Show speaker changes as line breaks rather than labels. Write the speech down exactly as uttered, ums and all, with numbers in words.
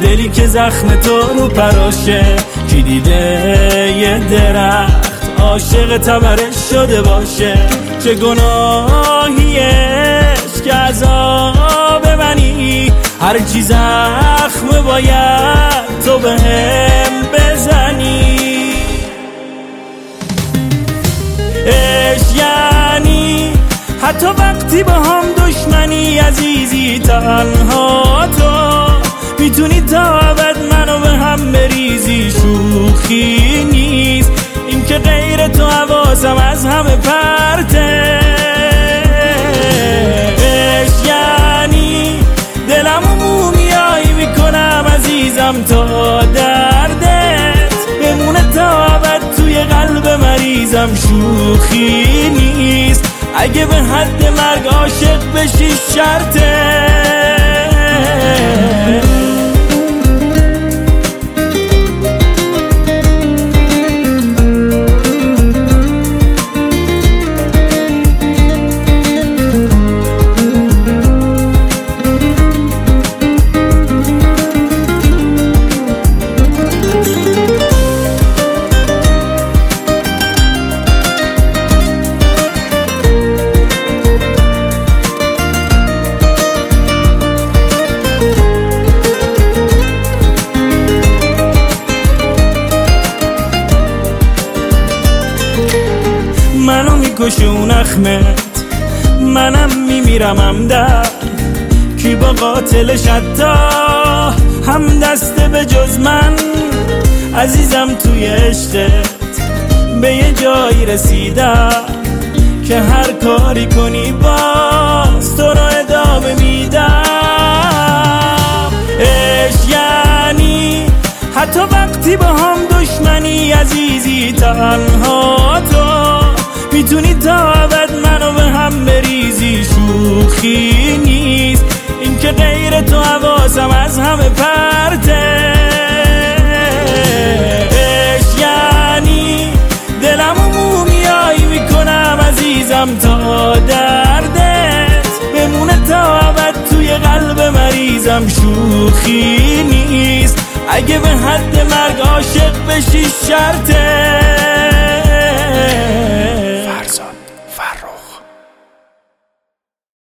دلی که زخم تو رو پراشه. کی دیده یه درخت عاشق تبرش شده باشه؟ چه گناهیش که عذاب منی؟ هر چی زخم باید تو به هم بزنی. عشق یعنی حتی وقتی با هم دشمنی عزیزی، تنها تو میتونی تا ابد منو به هم بریزی. شوخی نیست این که غیر تو حواسم از همه پرته. عشق یعنی دلمو مومیایی میکنم عزیزم تا دردت بمونه تا ابد توی قلب مریضم. شوخی نیست اگه به حد مرگ عاشق بشی شرطه. منو میکشه اون اخمت، منم میمیرم همدم. کی با قاتلش حتی هم دسته به جز من؟ عزیزم توی عشقت به یه جایی رسیدم که هر کاری کنی باز تو رو ادامه میدم. عشق یعنی حتی وقتی با هم دشمنی عزیزی، تنها تو میتونی تا ابد منو به هم بریزی. شوخی نیست این که غیر تو حواسم از همه پرته. عشق یعنی دلمو مومیایی میکنم عزیزم تا دردت بمونه تا ابد توی قلب مریضم. شوخی نیست اگه به حد مرگ عاشق بشی شرطه.